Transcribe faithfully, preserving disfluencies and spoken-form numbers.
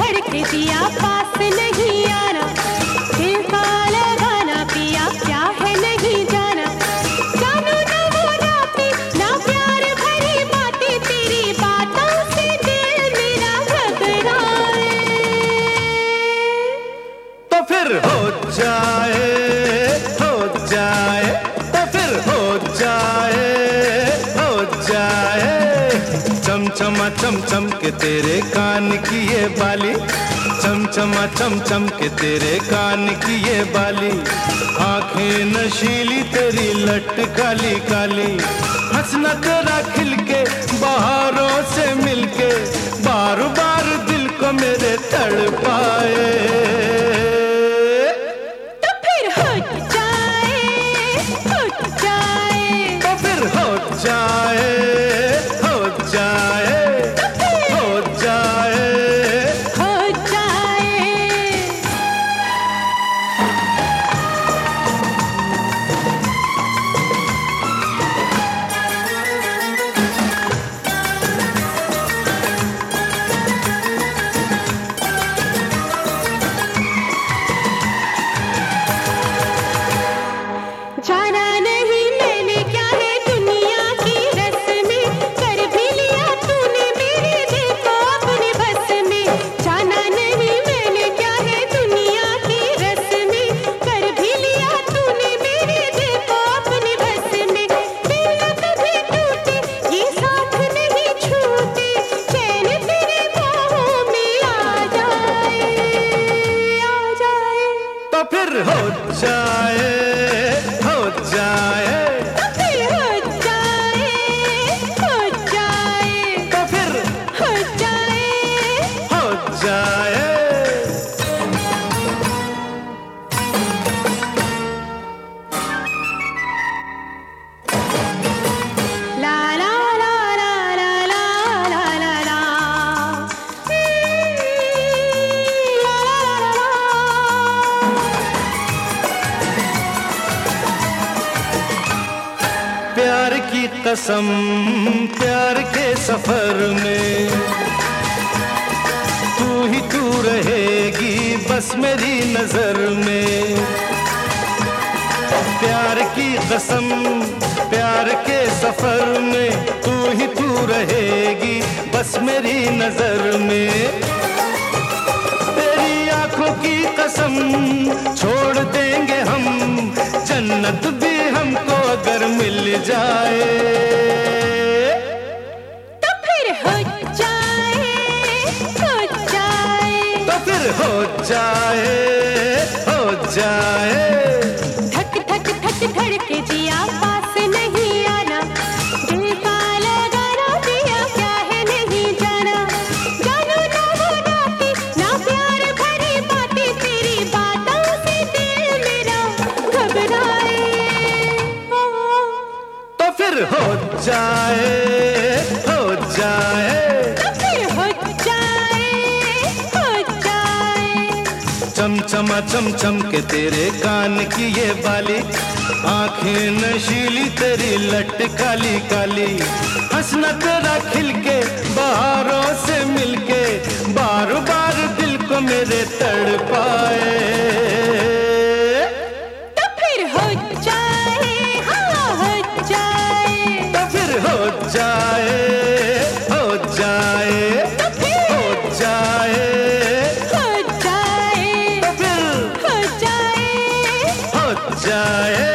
धड़के दिया पास नहीं आना, दिल का लगाना पिया क्या है नहीं जाना, जानू ना वो रातें ना प्यार भरी बातें, तेरी बातों से दिल मेरा घबराए। तो फिर हो जाए हो जाए तो फिर हो जाए हो जाए, चमचमा चमचम के तेरे कान की ये बाली, चमचमा चमचम के तेरे कान की ये बाली, आंखें नशीली तेरी लट काली काली, हंसना तेरा खिलके बहारों से मिलके, बार बार दिल को मेरे तड़पाए। तो फिर हो जाए हो जाए तो फिर हो जाए हो जाए हो जाए हो जाए। जाना नहीं मैंने क्या है दुनिया की रस्में, कर भी लिया तूने मेरे दिल को अपने बस में, जाना नहीं मैंने क्या है दुनिया की रस्में, कर भी लिया तूने मेरे दिल को अपने बस में, दिल न कभी टूटे ये साथ नहीं छूटे, चैन तेरे बाहों में आ जाए आ जाए। तो फिर हो जाए हो जाए तो फिर हो जाए हो जाए तो फिर हो जाए। हो जाए। ला ला ला ला ला ला ला ला ला, ला ला ला प्यार की कसम प्यार के सफर में, तू ही तू रहेगी बस मेरी नजर में, प्यार की कसम प्यार के सफर में, तू ही तू रहेगी बस मेरी नजर में, तेरी आंखों की कसम छोड़ देंगे हम, जन्नत भी हमको अगर मिल जाए। तो फिर हो जाए हो जाए तो फिर हो जाए हो जाए, धक धक धक धड़के दिया पास नहीं आना, दिल का लगाना पिया क्या है नहीं जाना, जानू ना वो रातें ना प्यार भरी बातें, तेरी बातों से दिल मेरा घबराए। ओ, तो फिर हो जाए हो जाए तो फिर हो जाए हो जाए। चमचमा चमचम के तेरे कान की ये बाली, आंखें नशीली तेरी लट काली काली, हंसना तेरा खिलके बहारों से मिलके, बार बार दिल को मेरे तड़पाए। तो फिर हो जाए हाँ हो जाए तो फिर हो जाए हो जाए तो फिर हो जाए हो जाए तो फिर हो जाए हो जाए।